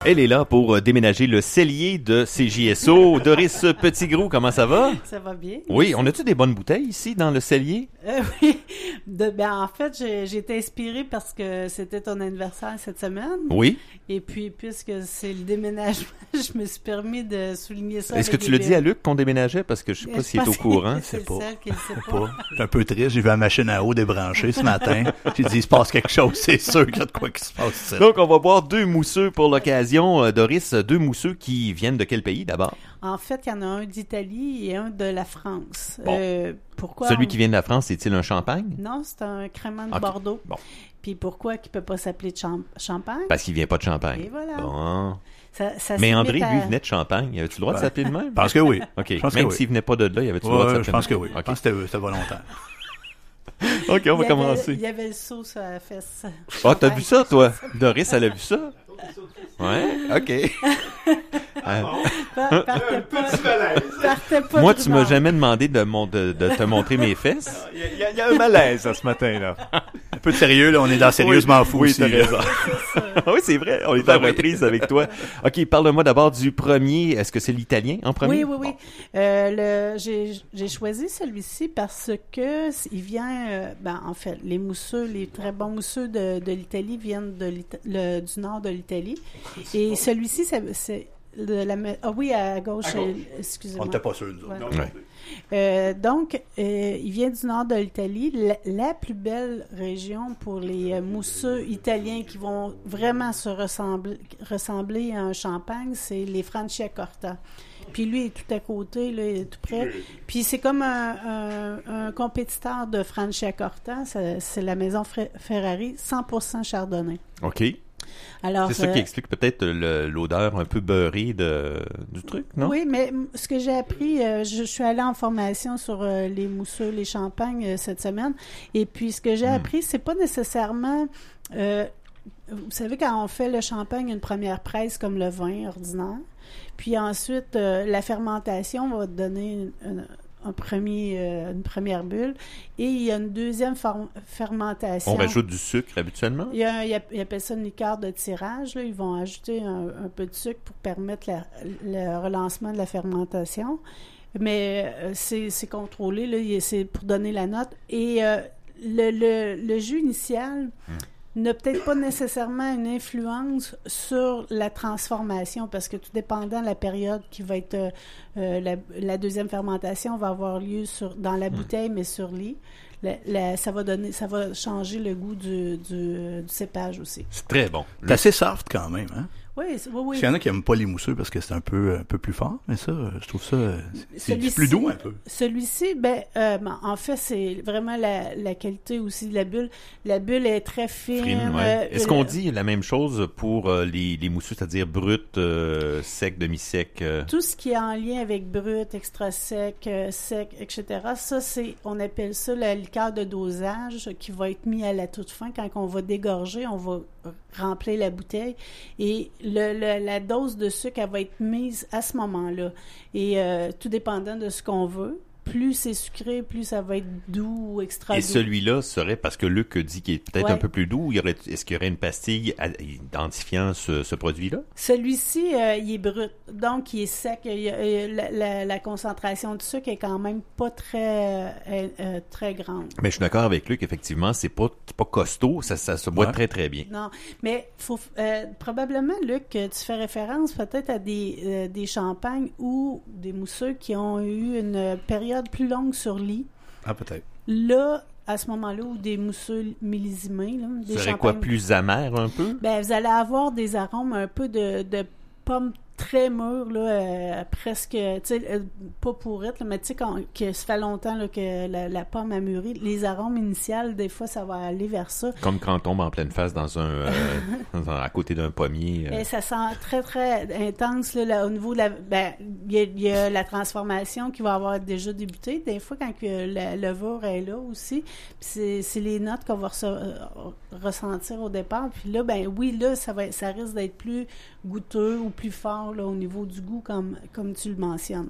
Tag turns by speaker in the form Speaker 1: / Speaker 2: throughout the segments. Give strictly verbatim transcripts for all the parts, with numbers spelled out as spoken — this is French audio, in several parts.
Speaker 1: Elle est là pour euh, déménager le cellier de C J S O. Doris Petitgrou, comment ça va?
Speaker 2: Ça va bien.
Speaker 1: Oui, on a-tu des bonnes bouteilles ici dans le cellier?
Speaker 2: Euh, oui. De, ben, en fait, j'ai, j'ai été inspirée parce que c'était ton anniversaire cette semaine.
Speaker 1: Oui.
Speaker 2: Et puis, puisque c'est le déménagement, je me suis permis de souligner ça.
Speaker 1: Est-ce que tu le dis à Luc qu'on déménageait? Parce que je sais pas s'il est au courant.
Speaker 2: C'est, c'est
Speaker 3: pas.
Speaker 2: celle qui le sait pas.
Speaker 3: pas. Je suis un peu triste. J'ai vu la machine à eau débranchée ce matin. J'ai dit, il se passe quelque chose. C'est sûr qu'il y a de quoi qui se passe. Ça.
Speaker 1: Donc, on va boire deux mousseux pour l'occasion. Euh, Doris, deux mousseux qui viennent de quel pays d'abord?
Speaker 2: En fait, il y en a un d'Italie et un de la France.
Speaker 1: Bon.
Speaker 2: Euh, pourquoi?
Speaker 1: Celui
Speaker 2: on...
Speaker 1: qui vient de la France, est-il un champagne?
Speaker 2: Non, c'est un crément de
Speaker 1: Okay.
Speaker 2: Bordeaux.
Speaker 1: Bon.
Speaker 2: Puis pourquoi qu'il peut pas s'appeler de champ- champagne?
Speaker 1: Parce qu'il vient pas de Champagne.
Speaker 2: Et voilà.
Speaker 1: Bon.
Speaker 2: Ça, ça
Speaker 1: Mais
Speaker 2: se
Speaker 1: André,
Speaker 2: limite à-
Speaker 1: lui, venait de Champagne. Avais-tu le droit de
Speaker 3: Ouais.
Speaker 1: s'appeler de même?
Speaker 3: Je pense que oui.
Speaker 1: OK.
Speaker 3: Je pense
Speaker 1: Même
Speaker 3: que oui.
Speaker 1: s'il venait pas de là, il avait-tu le droit de
Speaker 3: Ouais,
Speaker 1: s'appeler
Speaker 3: je pense que
Speaker 1: de
Speaker 3: oui.
Speaker 1: même?
Speaker 3: Je pense que c'était, c'était volontaire.
Speaker 1: OK. OK, on va
Speaker 2: il y avait-
Speaker 1: commencer.
Speaker 2: Il y avait le saut sur la fesse.
Speaker 1: Ah, t'as vu ça, toi? Doris, elle a vu ça? Ouais, OK. Euh,
Speaker 2: Pa- partez pas, partez pas
Speaker 1: Moi,
Speaker 2: de
Speaker 1: tu m'as
Speaker 2: rumeur.
Speaker 1: jamais demandé de, mon, de, de te montrer mes fesses.
Speaker 4: Il y, a- il y a- il y a un malaise à ce matin, là.
Speaker 3: Un peu de sérieux, là. On est dans sérieusement fou
Speaker 1: Oui,
Speaker 3: aussi.
Speaker 1: t'as
Speaker 3: là.
Speaker 1: raison. oui, c'est vrai. On est en reprise avec toi. OK, parle-moi d'abord du premier. Est-ce que c'est l'italien en premier?
Speaker 2: Oui, oui, oui. Euh, le, j'ai, j'ai choisi celui-ci parce que s- il vient, euh, ben, en fait, les mousseux, les très bons mousseux de, de l'Italie viennent de l'Ita- le, du nord de l'Italie. Et celui-ci, c'est, c'est de la, me- ah oui, à gauche,
Speaker 3: À gauche.
Speaker 2: euh, excusez-moi.
Speaker 3: On n'était pas sûr, nous autres.
Speaker 2: Ouais.
Speaker 1: Ouais.
Speaker 2: Euh, donc, euh, il vient du nord de l'Italie. La, la plus belle région pour les euh, mousseux italiens qui vont vraiment se ressembler, ressembler à un champagne, c'est les Franciacorta. Puis lui, il est tout à côté, là, il est tout près. Puis c'est comme un, un, un compétiteur de Franciacorta, c'est, c'est la maison Fra- Ferrari, cent pour cent chardonnay.
Speaker 1: OK.
Speaker 2: Alors,
Speaker 1: C'est ça
Speaker 2: euh,
Speaker 1: qui explique peut-être le- l'odeur un peu beurrée de, du truc, non?
Speaker 2: Oui, mais m- ce que j'ai appris, euh, je, je suis allée en formation sur euh, les mousseux, les champagnes euh, cette semaine, et puis ce que j'ai
Speaker 1: Mm.
Speaker 2: appris, c'est pas nécessairement... euh, vous savez, quand on fait le champagne, une première presse comme le vin ordinaire, puis ensuite, euh, la fermentation va donner une, une- un premier, euh, une première bulle, et il y a une deuxième for- fermentation.
Speaker 1: On rajoute du sucre habituellement?
Speaker 2: Il y a, il app- il appelle ça une liqueur de tirage. Là. Ils vont ajouter un, un peu de sucre pour permettre la- le relancement de la fermentation. Mais euh, c'est, c'est contrôlé, là, il- c'est pour donner la note. Et euh, le, le, le jus initial n'a peut-être pas nécessairement une influence sur la transformation, parce que tout dépendant de la période qui va être... euh, euh, la, la deuxième fermentation va avoir lieu sur, dans la bouteille, mais sur lit. La- la- ça va donner, ça va changer le goût du, du, du cépage aussi.
Speaker 1: C'est très bon.
Speaker 3: C'est assez soft quand même, hein?
Speaker 2: Oui, c'est- oui, oui.
Speaker 3: Il y en a qui n'aiment pas les mousseux parce que c'est un peu, un peu plus fort, mais ça, euh, je trouve ça, euh, c'est, c'est
Speaker 2: Celui-ci-
Speaker 3: plus doux un peu.
Speaker 2: Celui-ci, ben, euh, ben, en fait, c'est vraiment la, la qualité aussi de la bulle. La bulle est très fine.
Speaker 1: Frime, ouais.
Speaker 2: euh,
Speaker 1: Est-ce
Speaker 2: euh,
Speaker 1: qu'on dit la même chose pour euh, les, les mousseux, c'est-à-dire brut, euh, sec, demi-sec? euh?
Speaker 2: Tout ce qui est en lien avec brut, extra sec, euh, sec, et cetera, ça, c'est, on appelle ça la liqueur de dosage qui va être mis à la toute fin. Quand on va dégorger, on va remplir la bouteille et le, le- la dose de sucre, elle va être mise à ce moment-là. Et euh, tout dépendant de ce qu'on veut, plus c'est sucré, plus ça va être doux ou extra
Speaker 1: Et
Speaker 2: doux.
Speaker 1: celui-là serait, parce que Luc dit qu'il est peut-être
Speaker 2: Ouais.
Speaker 1: un peu plus doux, il y aurait, est-ce qu'il y aurait une pastille à- identifiant ce, ce produit-là?
Speaker 2: Celui-ci, euh, il est brut, donc il est sec. Il y a- euh, la, la- la concentration de sucre est quand même pas très, euh, euh, très grande.
Speaker 1: Mais je suis d'accord avec Luc, effectivement, c'est pas, c'est pas costaud, ça, ça se boit
Speaker 3: Ouais.
Speaker 1: très très bien.
Speaker 2: Non, mais faut euh, probablement, Luc, tu fais référence peut-être à des, euh, des champagnes ou des mousseux qui ont eu une période plus longue sur lit.
Speaker 3: Ah, peut-être.
Speaker 2: Là, à ce moment-là, ou des mousseux millésimés, là, des
Speaker 1: Ce serait quoi,
Speaker 2: champagnes-
Speaker 1: plus amer un peu?
Speaker 2: Ben, vous allez avoir des arômes un peu de, de pommes très mûres, là, euh, presque, tu sais, euh, pas pourrites, là, mais tu sais, quand- que ça fait longtemps là, que la, la pomme a mûri. Les arômes initiales, des fois, ça va aller vers ça.
Speaker 1: Comme quand on tombe en pleine face dans un, euh, dans un- à côté d'un pommier. euh.
Speaker 2: Et ça sent très, très intense, là, là, au niveau de la... Ben, il y, a- il y a la transformation qui va avoir déjà débuté. Des fois, quand que la levure est là aussi, puis c'est, c'est les notes qu'on va resse- euh, ressentir au départ. Puis là, ben oui, là, ça, va, ça risque d'être plus goûteux ou plus fort là, au niveau du goût, comme, comme tu le mentionnes.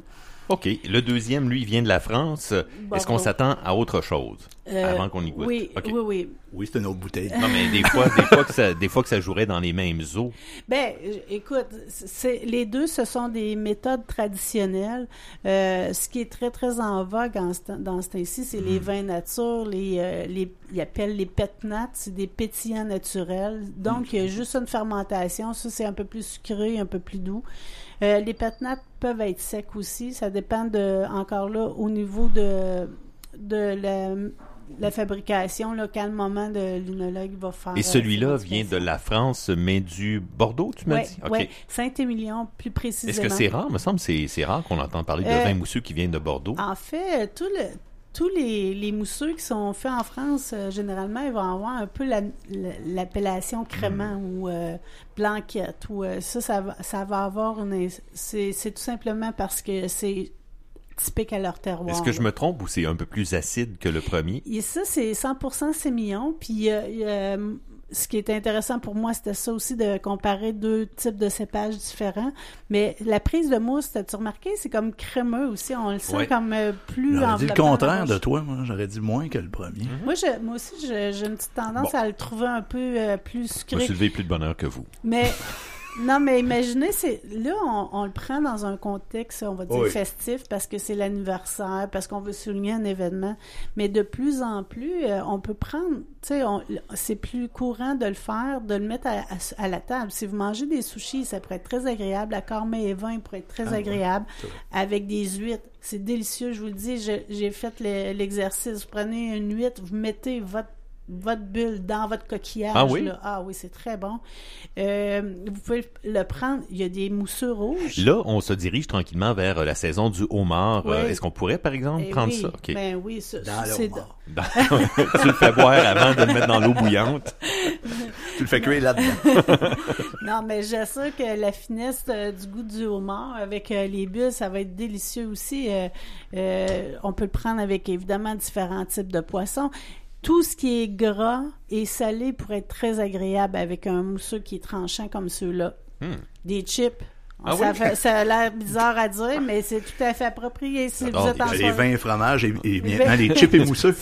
Speaker 1: OK. Le deuxième, lui, vient de la France.
Speaker 2: Bordeaux.
Speaker 1: Est-ce qu'on s'attend à autre chose
Speaker 2: Euh,
Speaker 1: avant qu'on y goûte?
Speaker 2: Oui,
Speaker 1: OK.
Speaker 2: oui, oui.
Speaker 3: Oui, c'est une autre bouteille.
Speaker 1: Non, mais des fois, des fois que ça, des fois que ça jouerait dans les mêmes eaux.
Speaker 2: Ben, euh, écoute, c'est, les deux, ce sont des méthodes traditionnelles. Euh, ce qui est très, très en vogue en ce, dans ce temps-ci, c'est mm. les vins nature, les, euh, les, ils appellent les pétnates, c'est des pétillants naturels. Donc, il mm. y a juste une fermentation. Ça, c'est un peu plus sucré, un peu plus doux. Euh, les pétnates peuvent être secs aussi. Ça dépend de, encore là, au niveau de, de la... la fabrication, là, quel moment de l'œnologue va faire.
Speaker 1: Et celui-là vient de la France, mais du Bordeaux, tu m'as
Speaker 2: ouais,
Speaker 1: dit? OK.
Speaker 2: Oui, Saint-Émilion, plus précisément.
Speaker 1: Est-ce que c'est rare? Il me semble que c'est, c'est rare qu'on entende parler de
Speaker 2: euh,
Speaker 1: vins mousseux qui viennent de Bordeaux.
Speaker 2: En fait, tout le, tous les, les mousseux qui sont faits en France, euh, généralement, ils vont avoir un peu la, la, l'appellation crément mm. ou euh, blanquette. Ou, euh, ça, ça va, ça va avoir une... C'est, c'est tout simplement parce que c'est typique à leur terroir.
Speaker 1: Est-ce que je me trompe ou c'est un peu plus acide que le premier?
Speaker 2: Et ça, c'est cent pour cent sémillon. Puis, euh, euh, ce qui est intéressant pour moi, c'était ça aussi de comparer deux types de cépages différents. Mais la prise de mousse, t'as-tu remarqué? C'est comme crémeux aussi. On le sent
Speaker 1: ouais.
Speaker 2: comme euh, plus
Speaker 3: J'aurais dit le contraire de
Speaker 2: roche.
Speaker 3: toi, moi. J'aurais dit moins que le premier.
Speaker 2: Mm-hmm. Moi, je, moi aussi, je, j'ai une petite tendance
Speaker 1: bon.
Speaker 2: à le trouver un peu euh, plus sucré.
Speaker 1: Je me suis levé plus de bonheur que vous.
Speaker 2: Mais... Non, mais imaginez, c'est là, on, on le prend dans un contexte, on va dire,
Speaker 3: oui.
Speaker 2: festif, parce que c'est l'anniversaire, parce qu'on veut souligner un événement. Mais de plus en plus, euh, on peut prendre, tu sais, c'est plus courant de le faire, de le mettre à, à, à la table. Si vous mangez des sushis, ça pourrait être très agréable. La cormet et vin pourrait être très ah, agréable, oui. avec des huîtres. C'est délicieux, je vous le dis. Je, j'ai fait le, l'exercice. Vous prenez une huître, vous mettez votre votre bulle dans votre coquillage.
Speaker 1: Ah oui?
Speaker 2: Là. Ah oui, c'est très bon. Euh, vous pouvez le prendre. Il y a des mousseux rouges.
Speaker 1: Là, on se dirige tranquillement vers la saison du homard.
Speaker 2: Oui.
Speaker 1: Euh, est-ce qu'on pourrait, par exemple,
Speaker 2: eh
Speaker 1: prendre
Speaker 2: oui.
Speaker 1: ça? Okay.
Speaker 2: Ben oui, ça,
Speaker 3: dans
Speaker 2: c'est...
Speaker 3: le homard.
Speaker 1: Dans... tu le fais boire avant de le mettre dans l'eau bouillante.
Speaker 3: Tu le fais cuire là-dedans.
Speaker 2: Non, mais j'assure que la finesse euh, du goût du homard avec euh, les bulles, ça va être délicieux aussi. Euh, euh, on peut le prendre avec, évidemment, différents types de poissons. Tout ce qui est gras et salé pourrait être très agréable avec un mousseux qui est tranchant comme ceux-là. Hmm. Des chips.
Speaker 1: Ah
Speaker 2: ça,
Speaker 1: oui?
Speaker 2: fait, ça a l'air bizarre à dire, mais c'est tout à fait approprié. Si vous êtes en
Speaker 3: les
Speaker 2: soirée.
Speaker 3: vins et fromages et, et maintenant les chips et mousseux.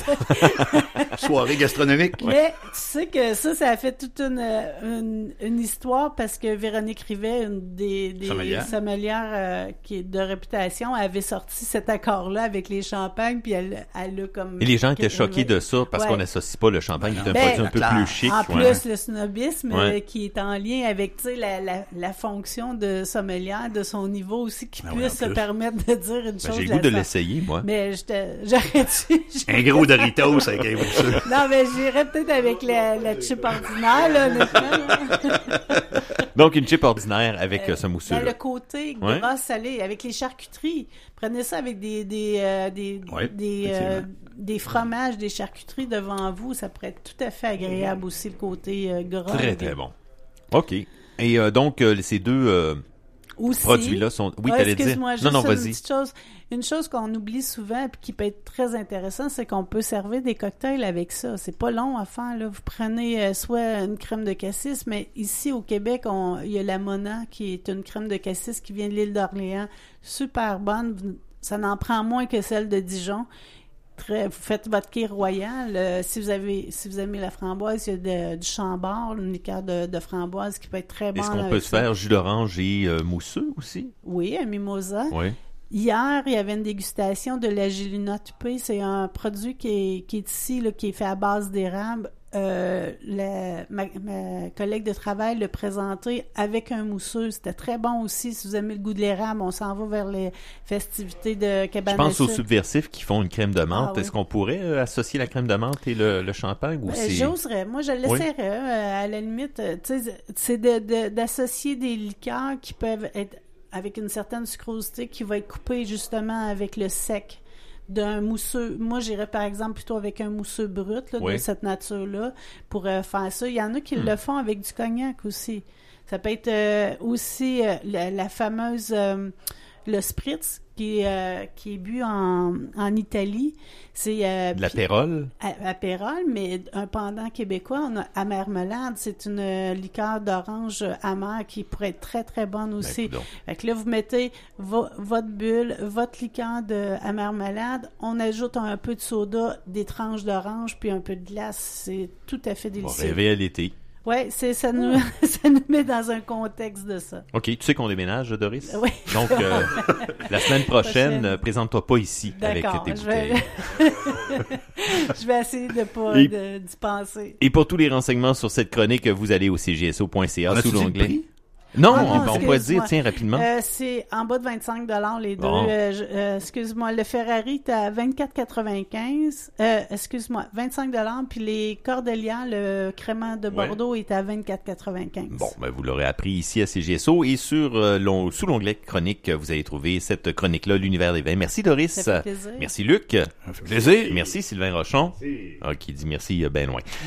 Speaker 3: Soirée gastronomique.
Speaker 2: Mais tu sais que ça, ça a fait toute une, une, une histoire parce que Véronique Rivet, une des, des
Speaker 3: sommelières,
Speaker 2: sommelières euh, qui est de réputation, avait sorti cet accord-là avec les champagnes, puis elle, elle a comme...
Speaker 1: Et les gens étaient choqués de ça parce
Speaker 2: ouais.
Speaker 1: qu'on n'associe pas le champagne, qui est un
Speaker 2: ben,
Speaker 1: produit un peu
Speaker 3: clair.
Speaker 1: plus chic.
Speaker 2: En
Speaker 1: ouais.
Speaker 2: plus, le snobisme
Speaker 1: ouais.
Speaker 2: euh, qui est en lien avec, tu sais, la, la, la fonction de sommelière, de son niveau aussi, qui
Speaker 3: ben
Speaker 2: puisse
Speaker 3: ouais,
Speaker 2: se permettre de dire une
Speaker 1: ben,
Speaker 2: chose.
Speaker 1: j'ai le goût de l'essayer, moi.
Speaker 2: Mais j'aurais dû...
Speaker 3: Un gros Doritos avec un mousseux.
Speaker 2: Non, mais j'irais peut-être avec la, la chip ordinaire, là, honnêtement.
Speaker 1: Donc, une chip ordinaire avec euh, ce mousseux-là.
Speaker 2: Ben, le côté gras ouais. salé, avec les charcuteries. Prenez ça avec des des euh, des,
Speaker 3: ouais,
Speaker 2: des, euh, des fromages, des charcuteries devant vous. Ça pourrait être tout à fait agréable aussi, le côté euh, gras.
Speaker 1: Très, très bon. OK. Et euh, donc, euh, ces deux... Euh...
Speaker 2: Aussi,
Speaker 1: produits-là sont... Oui,
Speaker 2: ouais,
Speaker 1: t'allais dire.
Speaker 2: Excuse-moi, juste
Speaker 1: non, non,
Speaker 2: une
Speaker 1: vas-y.
Speaker 2: petite chose. Une chose qu'on oublie souvent et qui peut être très intéressant, c'est qu'on peut servir des cocktails avec ça. C'est pas long à faire, là. Vous prenez euh, soit une crème de cassis, mais ici, au Québec, on, il y a la Mona, qui est une crème de cassis qui vient de l'île d'Orléans. Super bonne. Ça n'en prend moins que celle de Dijon. Très, vous faites votre quai royal. Euh, si vous avez, si vous aimez la framboise, il y a de, du chambord, une liqueur de, de framboise qui peut être très bonne.
Speaker 1: Est-ce qu'on peut se faire jus d'orange et euh, mousseux aussi?
Speaker 2: Oui, un mimosa.
Speaker 1: Oui.
Speaker 2: Hier, il y avait une dégustation de la Gélina Tupé. C'est un produit qui est, qui est ici, là, qui est fait à base d'érable. Euh, la, ma, ma collègue de travail l'a présenté avec un mousseux. C'était très bon aussi. Si vous aimez le goût de l'érable, on s'en va vers les festivités de cabane.
Speaker 1: Je pense aux subversifs qui font une crème de menthe. Ah, oui. Est-ce qu'on pourrait euh, associer la crème de menthe et le, le champagne? Ou
Speaker 2: ben,
Speaker 1: c'est...
Speaker 2: J'oserais. Moi, je l'essaierais. Oui. Euh, à la limite, c'est de, de, d'associer des liqueurs qui peuvent être avec une certaine sucrosité qui va être coupée justement avec le sec d'un mousseux. Moi, j'irais par exemple plutôt avec un mousseux brut là, oui. de cette nature-là pour euh, faire ça. Il y en a qui hmm. le font avec du cognac aussi. Ça peut être euh, aussi euh, la, la fameuse... Euh, le spritz qui, euh, qui est bu en, en Italie, c'est... Euh,
Speaker 1: De l'apérole?
Speaker 2: Apérole, mais un pendant québécois, on a Amermelade. C'est une euh, liqueur d'orange amère qui pourrait être très, très bonne aussi.
Speaker 1: Ben,
Speaker 2: fait que là, vous mettez vo- votre bulle, votre liqueur de Amermelade, on ajoute un peu de soda, des tranches d'orange, puis un peu de glace. C'est tout à fait
Speaker 1: On va
Speaker 2: délicieux.
Speaker 1: rêver à l'été.
Speaker 2: Oui, c'est, ça, nous, ça nous met dans un contexte de ça.
Speaker 1: OK, tu sais qu'on déménage, Doris?
Speaker 2: Oui.
Speaker 1: Donc, euh, la semaine prochaine,
Speaker 2: Prochaine.
Speaker 1: euh, présente-toi pas ici
Speaker 2: D'accord,
Speaker 1: avec tes
Speaker 2: je vais...
Speaker 1: bouteilles.
Speaker 2: je vais essayer de pas
Speaker 1: Et-
Speaker 2: de, d'y penser.
Speaker 1: Et pour tous les renseignements sur cette chronique, vous allez au c g s o point c a
Speaker 3: On a-tu
Speaker 1: sous
Speaker 3: dit le
Speaker 1: l'onglet.
Speaker 3: prix?
Speaker 1: Non,
Speaker 2: Ah
Speaker 1: on,
Speaker 2: non,
Speaker 1: on pourrait dire,
Speaker 2: excuse-moi.
Speaker 1: tiens, rapidement.
Speaker 2: Euh, c'est en bas de vingt-cinq dollars les deux.
Speaker 1: Bon.
Speaker 2: Euh, je- euh, excuse-moi, le Ferrari est à vingt-quatre quatre-vingt-quinze. Euh, excuse-moi, vingt-cinq dollars. Puis les Cordeliers, le crément de
Speaker 1: Ouais.
Speaker 2: Bordeaux, est à vingt-quatre quatre-vingt-quinze.
Speaker 1: Bon, ben vous l'aurez appris ici à C G S O et sur euh, l'on- sous l'onglet chronique, vous allez trouver cette chronique-là, l'univers des vins. Merci Doris.
Speaker 2: Ça fait plaisir.
Speaker 1: Merci Luc.
Speaker 3: Ça fait plaisir.
Speaker 1: Merci Sylvain Rochon. Ah, qui dit merci euh, ben loin.